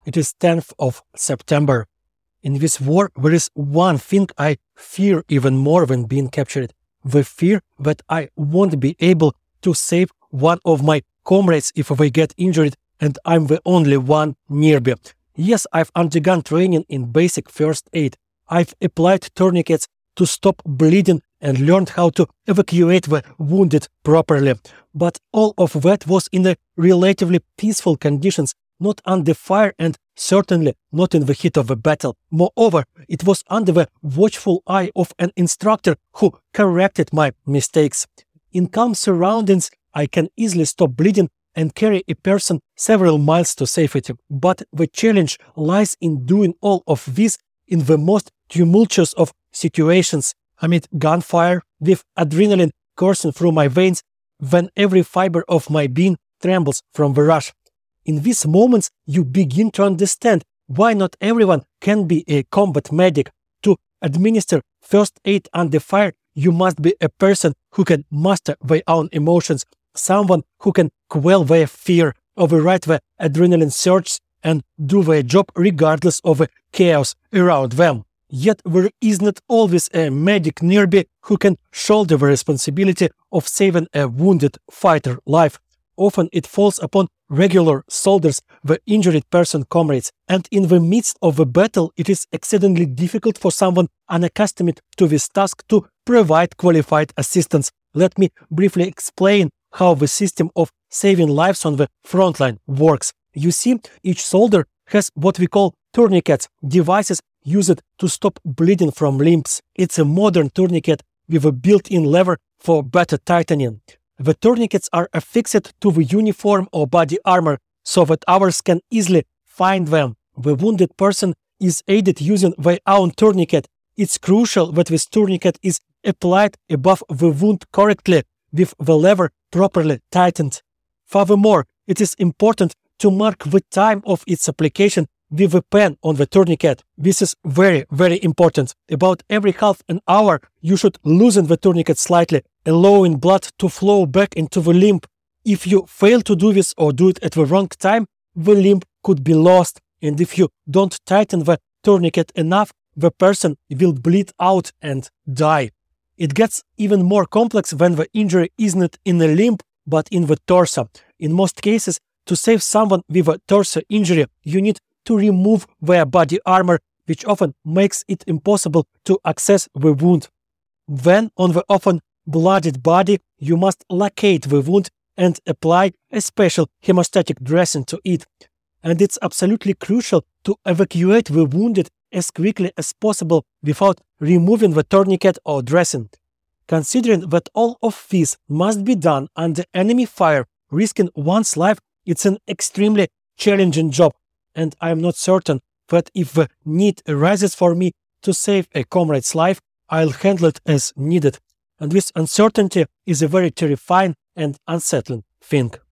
It is 10th of September. In this war, there is one thing I fear even more than being captured. The fear that I won't be able to save one of my comrades if they get injured and I'm the only one nearby. Yes, I've undergone training in basic first aid. I've applied tourniquets to stop bleeding and learned how to evacuate the wounded properly. But all of that was in the relatively peaceful conditions, not under fire and certainly not in the heat of the battle. Moreover, it was under the watchful eye of an instructor who corrected my mistakes. In calm surroundings, I can easily stop bleeding and carry a person several miles to safety. But the challenge lies in doing all of this in the most tumultuous of situations, amid gunfire, with adrenaline coursing through my veins, when every fiber of my being trembles from the rush. In these moments, you begin to understand why not everyone can be a combat medic. To administer first aid under fire, you must be a person who can master their own emotions, someone who can quell their fear, override the adrenaline surge, and do their job regardless of the chaos around them. Yet there is not always a medic nearby who can shoulder the responsibility of saving a wounded fighter life. Often it falls upon regular soldiers, the injured person comrades, and in the midst of the battle it is exceedingly difficult for someone unaccustomed to this task to provide qualified assistance. Let me briefly explain how the system of saving lives on the front line works. You see, each soldier has what we call tourniquets, devices used to stop bleeding from limbs. It's a modern tourniquet with a built-in lever for better tightening. The tourniquets are affixed to the uniform or body armor so that others can easily find them. The wounded person is aided using their own tourniquet. It's crucial that this tourniquet is applied above the wound correctly with the lever properly tightened. Furthermore, it is important to mark the time of its application with a pen on the tourniquet. This is very, very important. About every half an hour, you should loosen the tourniquet slightly, allowing blood to flow back into the limb. If you fail to do this or do it at the wrong time, the limb could be lost. And if you don't tighten the tourniquet enough, the person will bleed out and die. It gets even more complex when the injury isn't in the limb, but in the torso. In most cases, to save someone with a torso injury, you need to remove their body armor, which often makes it impossible to access the wound. Then, on the often bloodied body, you must locate the wound and apply a special hemostatic dressing to it. And it's absolutely crucial to evacuate the wounded as quickly as possible without removing the tourniquet or dressing. Considering that all of this must be done under enemy fire, risking one's life, it's an extremely challenging job, and I am not certain that if the need arises for me to save a comrade's life, I'll handle it as needed. And this uncertainty is a very terrifying and unsettling thing.